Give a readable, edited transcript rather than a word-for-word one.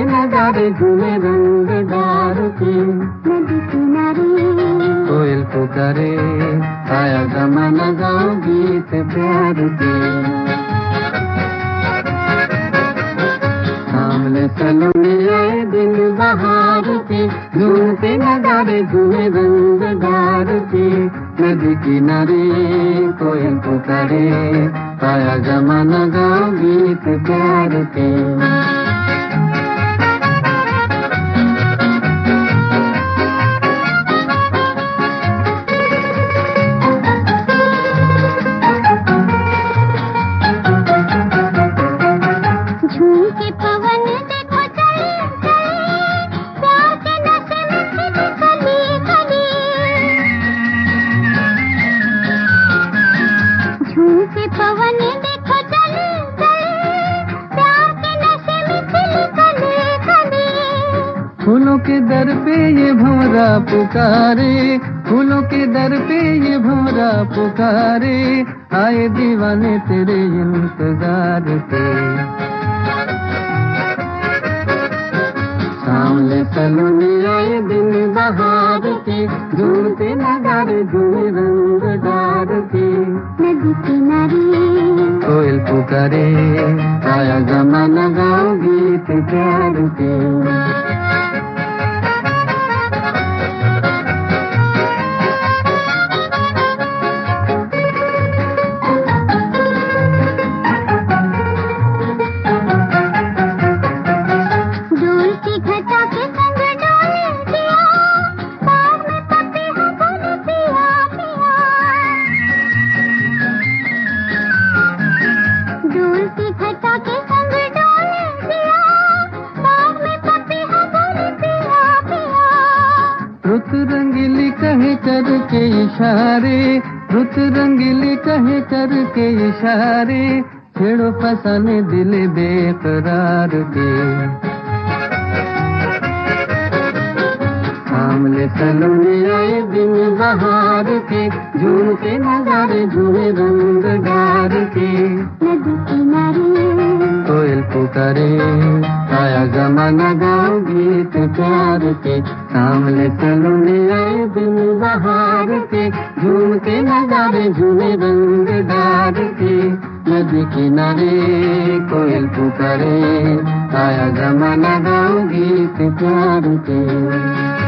नजारे झूमे रंगदार के। नदी किनारे कोयल पुकारे, आया जमाना गाओ गीत प्यार के। सामने सलोने आए दिन बहार के, झूमते नजारे झूमे रंगदार के। नदी किनारे कोयल पुकारे, आया जमाना गाओ गीत प्यार के। फूलों के दर पे ये भंवरा पुकारे, फूलों के दर पे ये भंवरा पुकारे, आए दीवाने तेरे इंतजार के। सामने सलोने आए दिन बहार के, झूमते नजारे झूमे रंगदार के। नदी किनारे कोयल पुकारे, आया जमाना गाओ गीत प्यार के। रुत रंगीली कहे करके इशारे, रुत रंगीली कहे करके इशारे, छेड़ो फसाने दिल बेकरार के। सामने सलोने आए दिन बहार के, झूमते नजारे झूमे रंगदार के। नदी किनारे कोयल पुकारे, आया जमाना गाओ गीत प्यार के। सामने सलोने आए दिन बहार के, झूमते नजारे झूमे रंगदार के। नदी किनारे कोयल पुकारे, आया जमाना गाओ गीत प्यार के।